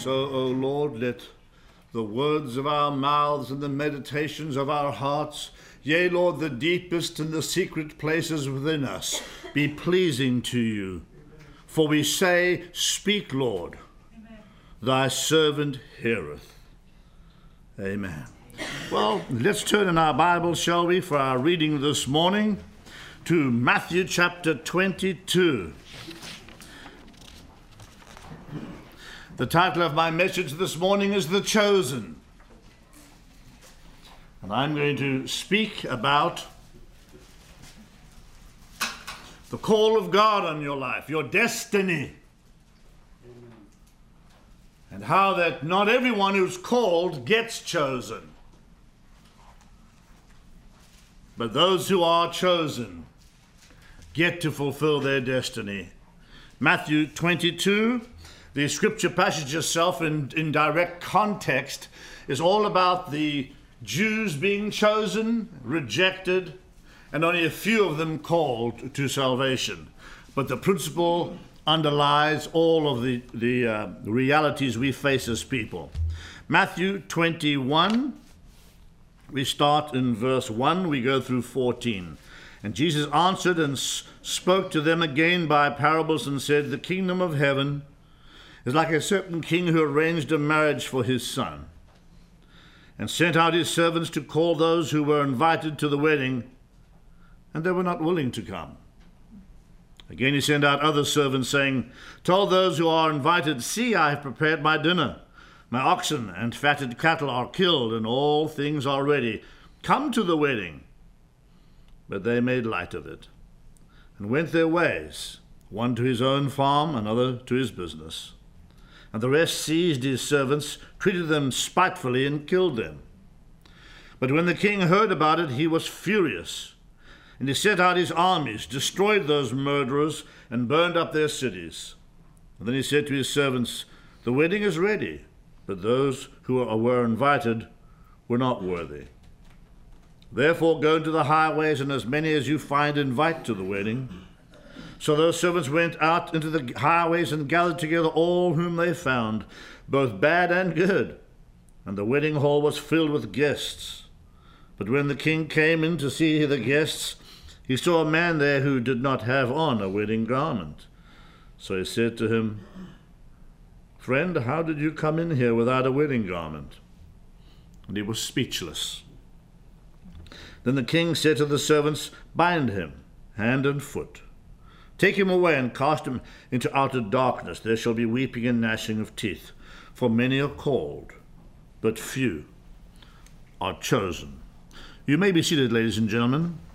So, O Lord, let the words of our mouths and the meditations of our hearts, yea, Lord, the deepest and the secret places within us, be pleasing to you. For we say, Speak, Lord, thy servant heareth. Amen. Well, let's turn in our Bibles, shall we, for our reading this morning to Matthew chapter 22. The title of my message this morning is The Chosen. And I'm going to speak about the call of God on your life, your destiny. And how that not everyone who's called gets chosen. But those who are chosen get to fulfill their destiny. Matthew 22, the scripture passage itself in direct context is all about the Jews being chosen, rejected, and only a few of them called to salvation. But the principle underlies all of the realities we face as people. Matthew 21, we start in verse 1, we go through 14. And Jesus answered and spoke to them again by parables and said, The kingdom of heaven is like a certain king who arranged a marriage for his son, and sent out his servants to call those who were invited to the wedding, and they were not willing to come. Again he sent out other servants, saying, Tell those who are invited, See, I have prepared my dinner. My oxen and fatted cattle are killed, and all things are ready. Come to the wedding. But they made light of it, and went their ways, one to his own farm, another to his business. And the rest seized his servants, treated them spitefully, and killed them. But when the king heard about it, he was furious. And he sent out his armies, destroyed those murderers, and burned up their cities. And then he said to his servants, The wedding is ready, but those who were invited were not worthy. Therefore go into the highways, and as many as you find, invite to the wedding. So those servants went out into the highways and gathered together all whom they found, both bad and good. And the wedding hall was filled with guests. But when the king came in to see the guests, he saw a man there who did not have on a wedding garment. So he said to him, Friend, how did you come in here without a wedding garment? And he was speechless. Then the king said to the servants, Bind him, hand and foot. Take him away and cast him into outer darkness. There shall be weeping and gnashing of teeth. For many are called, but few are chosen. You may be seated, ladies and gentlemen.